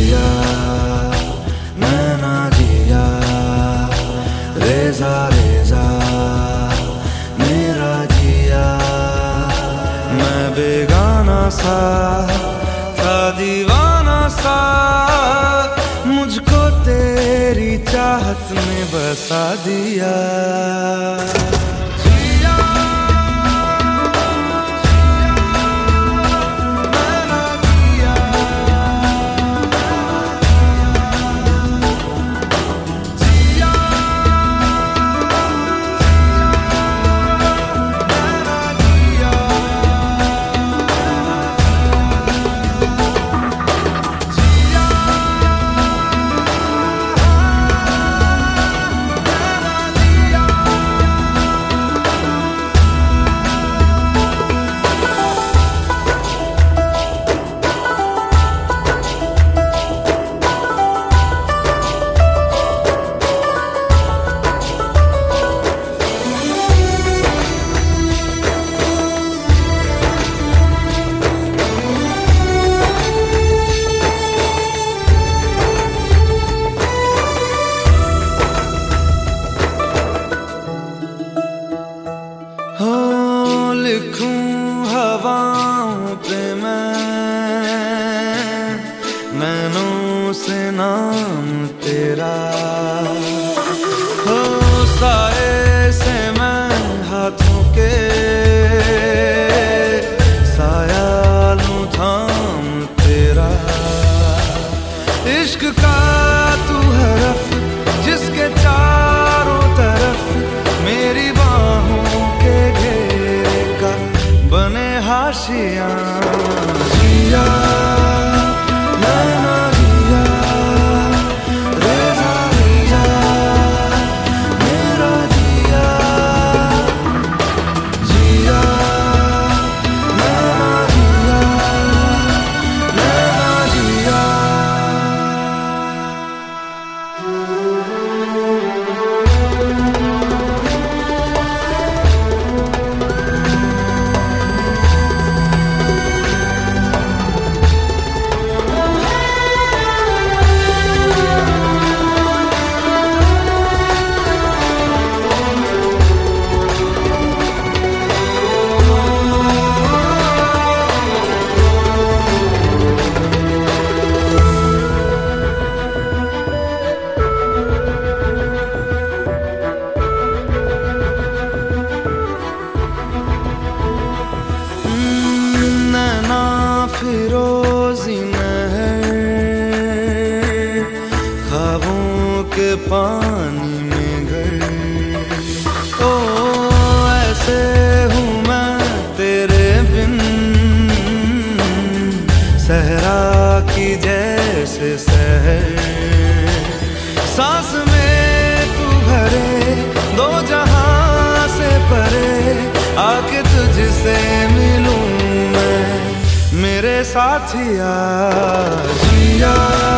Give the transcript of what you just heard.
जिया नैना जिया, रेजा रेजा मेरा जिया। मैं बेगाना सा था, दीवाना सा, मुझको तेरी चाहत ने बसा दिया। लिखूं हवाओं पे नैनों से नाम तेरा, हो साए से मैं हाथों के साया लूं थाम तेरा। इश्क का तू हरफ जिसके चारों तरफ मेरी बाहों के घेरे का बने हाशिया। जिया नैना जिया, रेजा रेजा मेरा जिया। जिया नैना जिया, नैना जिया। फिरोजी महर ख्वाबों के पानी में घर, ओ ऐसे हूँ मैं तेरे बिन सहरा की जैसे सहर। सांस में तू भरे दो जहां से परे, आके तुझसे मिलूं मैं मेरे साथिया। जिया